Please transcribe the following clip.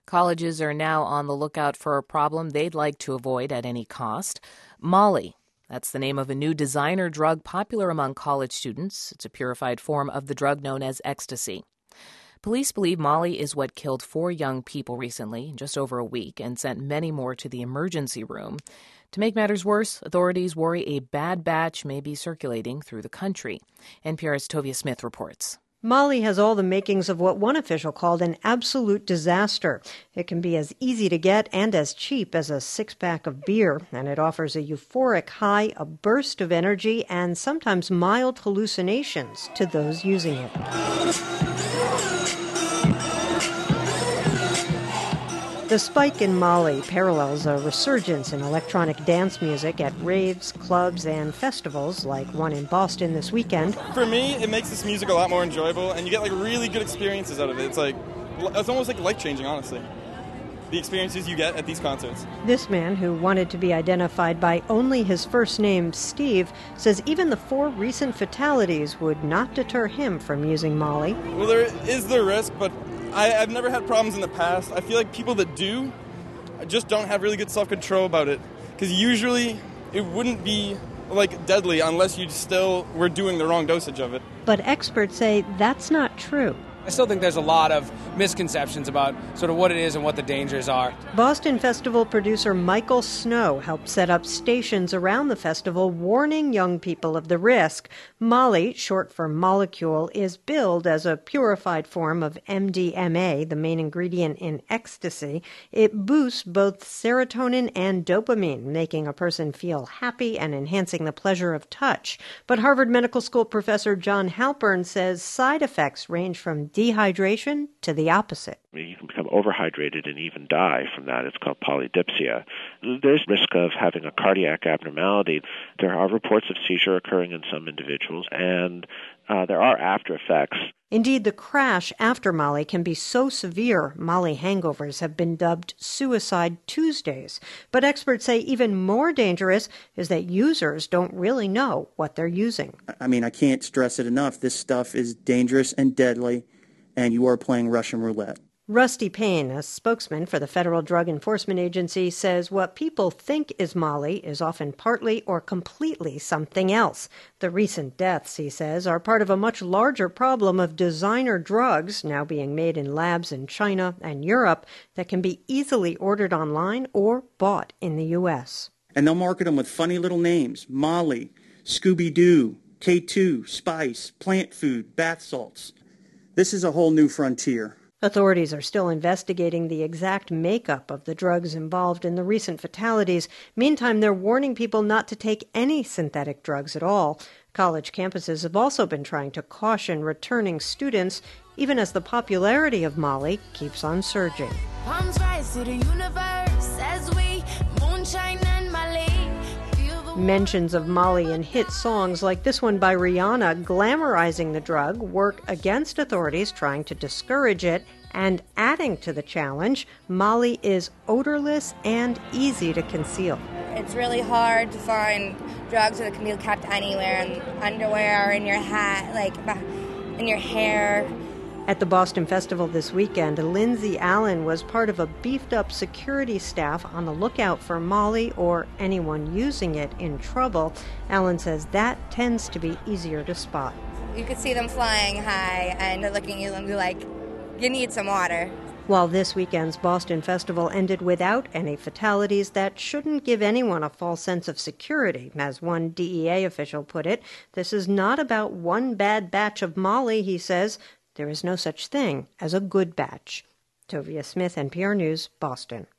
Colleges are now on the lookout for a problem they'd like to avoid at any cost. Molly. That's the name of a new designer drug popular among college students. It's a purified form of the drug known as ecstasy. Police believe Molly is what killed 4 young people recently, in just over a week, and sent many more to the emergency room. To make matters worse, authorities worry a bad batch may be circulating through the country. NPR's Tovia Smith reports. Molly has all the makings of what one official called an absolute disaster. It can be as easy to get and as cheap as a 6-pack of beer, and it offers a euphoric high, a burst of energy, and sometimes mild hallucinations to those using it. The spike in Molly parallels a resurgence in electronic dance music at raves, clubs, and festivals like one in Boston this weekend. For me, it makes this music a lot more enjoyable, and you get really good experiences out of it. It's almost life-changing, honestly, the experiences you get at these concerts. This man, who wanted to be identified by only his first name, Steve, says even the 4 recent fatalities would not deter him from using Molly. Well, there is the risk, but I've never had problems in the past. I feel like people that do just don't have really good self-control about it, because usually it wouldn't be deadly unless you still were doing the wrong dosage of it. But experts say that's not true. I still think there's a lot of misconceptions about sort of what it is and what the dangers are. Boston Festival producer Michael Snow helped set up stations around the festival warning young people of the risk. Molly, short for molecule, is billed as a purified form of MDMA, the main ingredient in ecstasy. It boosts both serotonin and dopamine, making a person feel happy and enhancing the pleasure of touch. But Harvard Medical School professor John Halpern says side effects range from dehydration to the opposite. You can become overhydrated and even die from that. It's called polydipsia. There's risk of having a cardiac abnormality. There are reports of seizure occurring in some individuals, and there are after effects. Indeed, the crash after Molly can be so severe, Molly hangovers have been dubbed Suicide Tuesdays. But experts say even more dangerous is that users don't really know what they're using. I can't stress it enough. This stuff is dangerous and deadly, and you are playing Russian roulette. Rusty Payne, a spokesman for the Federal Drug Enforcement Agency, says what people think is Molly is often partly or completely something else. The recent deaths, he says, are part of a much larger problem of designer drugs now being made in labs in China and Europe that can be easily ordered online or bought in the U.S. And they'll market them with funny little names: Molly, Scooby-Doo, K2, Spice, plant food, bath salts. This is a whole new frontier. Authorities are still investigating the exact makeup of the drugs involved in the recent fatalities. Meantime, they're warning people not to take any synthetic drugs at all. College campuses have also been trying to caution returning students, even as the popularity of Molly keeps on surging. Palms rise to the universe as we moonshine and Molly. Mentions of Molly in hit songs like this one by Rihanna glamorizing the drug work against authorities trying to discourage it, and adding to the challenge, Molly is odorless and easy to conceal. It's really hard to find drugs that can be kept anywhere, in underwear, in your hat, in your hair. At the Boston Festival this weekend, Lindsay Allen was part of a beefed-up security staff on the lookout for Molly or anyone using it in trouble. Allen says that tends to be easier to spot. You could see them flying high and looking at you and be like, you need some water. While this weekend's Boston Festival ended without any fatalities, that shouldn't give anyone a false sense of security. As one DEA official put it, this is not about one bad batch of Molly, he says. There is no such thing as a good batch. Tovia Smith, NPR News, Boston.